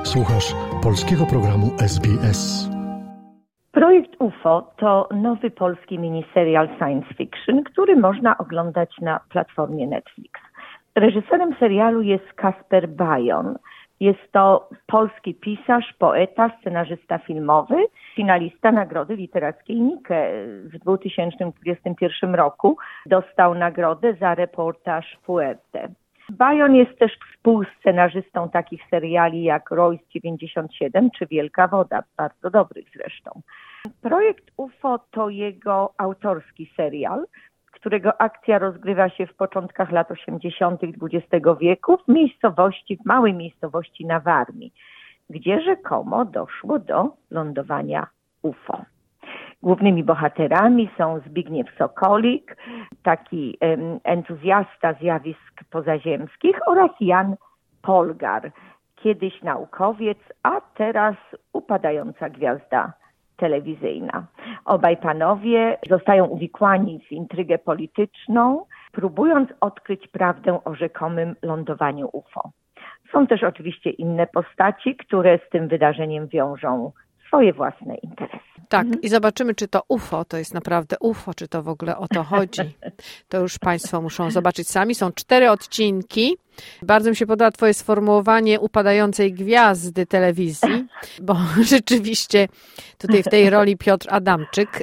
Słuchasz polskiego programu SBS. Projekt UFO to nowy polski miniserial science fiction, który można oglądać na platformie Netflix. Reżyserem serialu jest Kasper Bajon. Jest to polski pisarz, poeta, scenarzysta filmowy, finalista Nagrody Literackiej Nike w 2021 roku. Dostał nagrodę za reportaż Fuerte. Bajon jest też współscenarzystą takich seriali jak Royce 97 czy Wielka Woda, bardzo dobrych zresztą. Projekt UFO to jego autorski serial, którego akcja rozgrywa się w początkach lat 80. XX wieku w małej miejscowości na Warmii, gdzie rzekomo doszło do lądowania UFO. Głównymi bohaterami są Zbigniew Sokolik, taki entuzjasta zjawisk pozaziemskich, oraz Jan Polgar, kiedyś naukowiec, a teraz upadająca gwiazda telewizyjna. Obaj panowie zostają uwikłani w intrygę polityczną, próbując odkryć prawdę o rzekomym lądowaniu UFO. Są też oczywiście inne postaci, które z tym wydarzeniem wiążą swoje własne interesy. Tak, i zobaczymy, czy to UFO to jest naprawdę UFO, czy to w ogóle o to chodzi. To już Państwo muszą zobaczyć sami. Są 4 odcinki. Bardzo mi się podoba Twoje sformułowanie upadającej gwiazdy telewizji, bo rzeczywiście tutaj w tej roli Piotr Adamczyk,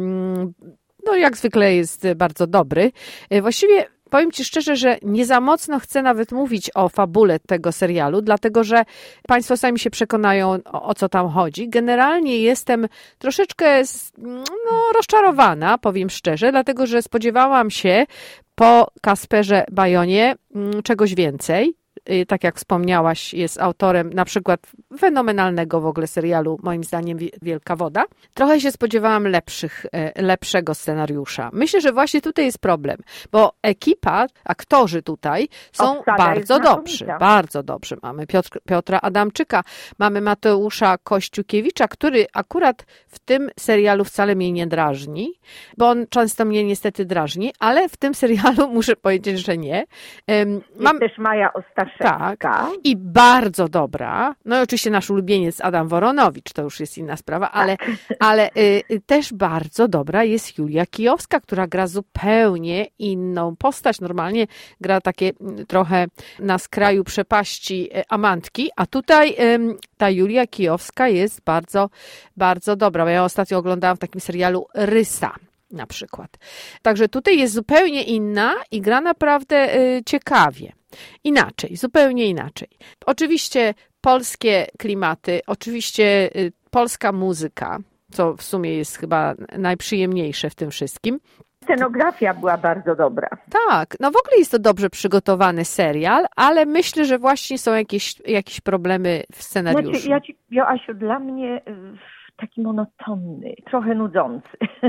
no jak zwykle jest bardzo dobry. Właściwie powiem Ci szczerze, że nie za mocno chcę nawet mówić o fabule tego serialu, dlatego że Państwo sami się przekonają, o co tam chodzi. Generalnie jestem troszeczkę rozczarowana, powiem szczerze, dlatego że spodziewałam się po Kasperze Bajonie czegoś więcej. Tak jak wspomniałaś, jest autorem na przykład fenomenalnego w ogóle serialu, moim zdaniem, Wielka Woda. Trochę się spodziewałam lepszego scenariusza. Myślę, że właśnie tutaj jest problem, bo ekipa, aktorzy tutaj są bardzo dobrzy. Mamy Piotra Adamczyka, mamy Mateusza Kościukiewicza, który akurat w tym serialu wcale mnie nie drażni, bo on często mnie niestety drażni, ale w tym serialu muszę powiedzieć, że nie. Jest też Maja Ostaszewska. Tak, i bardzo dobra, no i oczywiście nasz ulubieniec Adam Woronowicz, to już jest inna sprawa, ale też bardzo dobra jest Julia Kijowska, która gra zupełnie inną postać. Normalnie gra takie trochę na skraju przepaści amantki, a tutaj ta Julia Kijowska jest bardzo, bardzo dobra. Ja ostatnio oglądałam w takim serialu Rysa na przykład. Także tutaj jest zupełnie inna i gra naprawdę ciekawie. Inaczej, zupełnie inaczej. Oczywiście polskie klimaty, oczywiście polska muzyka, co w sumie jest chyba najprzyjemniejsze w tym wszystkim. Scenografia była bardzo dobra. Tak, no w ogóle jest to dobrze przygotowany serial, ale myślę, że właśnie są jakieś problemy w scenariuszu. Znaczy, Joasiu, dla mnie taki monotonny, trochę nudzący.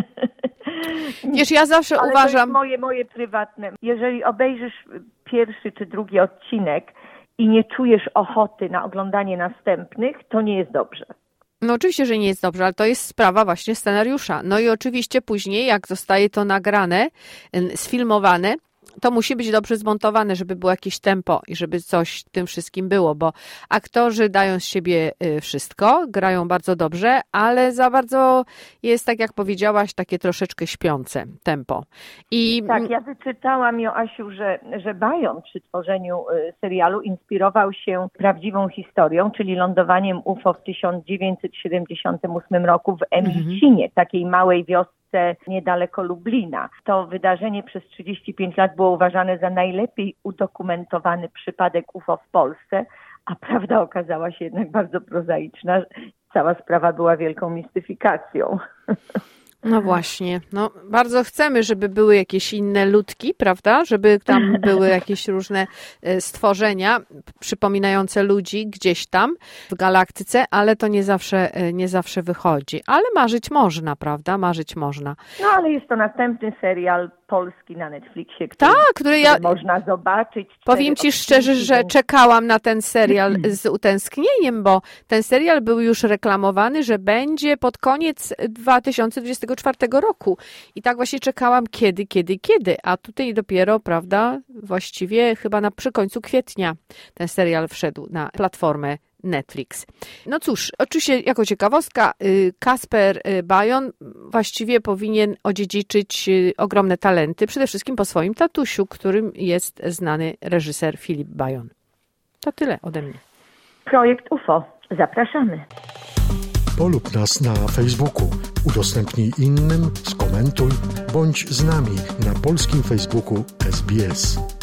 Wiesz, ja zawsze uważam... To jest moje prywatne. Jeżeli obejrzysz pierwszy czy drugi odcinek i nie czujesz ochoty na oglądanie następnych, to nie jest dobrze. No oczywiście, że nie jest dobrze, ale to jest sprawa właśnie scenariusza. No i oczywiście później, jak zostaje to nagrane, sfilmowane, to musi być dobrze zmontowane, żeby było jakieś tempo i żeby coś w tym wszystkim było, bo aktorzy dają z siebie wszystko, grają bardzo dobrze, ale za bardzo jest, tak jak powiedziałaś, takie troszeczkę śpiące tempo. Tak, ja wyczytałam, Joasiu, że Bajon przy tworzeniu serialu inspirował się prawdziwą historią, czyli lądowaniem UFO w 1978 roku w Emilcinie, takiej małej wiosce niedaleko Lublina. To wydarzenie przez 35 lat było uważane za najlepiej udokumentowany przypadek UFO w Polsce, a prawda okazała się jednak bardzo prozaiczna. Cała sprawa była wielką mistyfikacją. No właśnie, no bardzo chcemy, żeby były jakieś inne ludki, prawda? Żeby tam były jakieś różne stworzenia przypominające ludzi gdzieś tam w galaktyce, ale to nie zawsze wychodzi. Ale marzyć można, prawda? Marzyć można. No ale jest to następny serial polski na Netflixie, który można zobaczyć. Powiem Ci szczerze, że czekałam na ten serial z utęsknieniem, bo ten serial był już reklamowany, że będzie pod koniec 2024 roku. I tak właśnie czekałam kiedy, a tutaj dopiero, prawda, właściwie chyba przy końcu kwietnia ten serial wszedł na platformę Netflix. No cóż, oczywiście jako ciekawostka, Kasper Bajon właściwie powinien odziedziczyć ogromne talenty, przede wszystkim po swoim tatusiu, którym jest znany reżyser Filip Bajon. To tyle ode mnie. Projekt UFO. Zapraszamy. Polub nas na Facebooku, udostępnij innym, skomentuj, bądź z nami na polskim Facebooku SBS.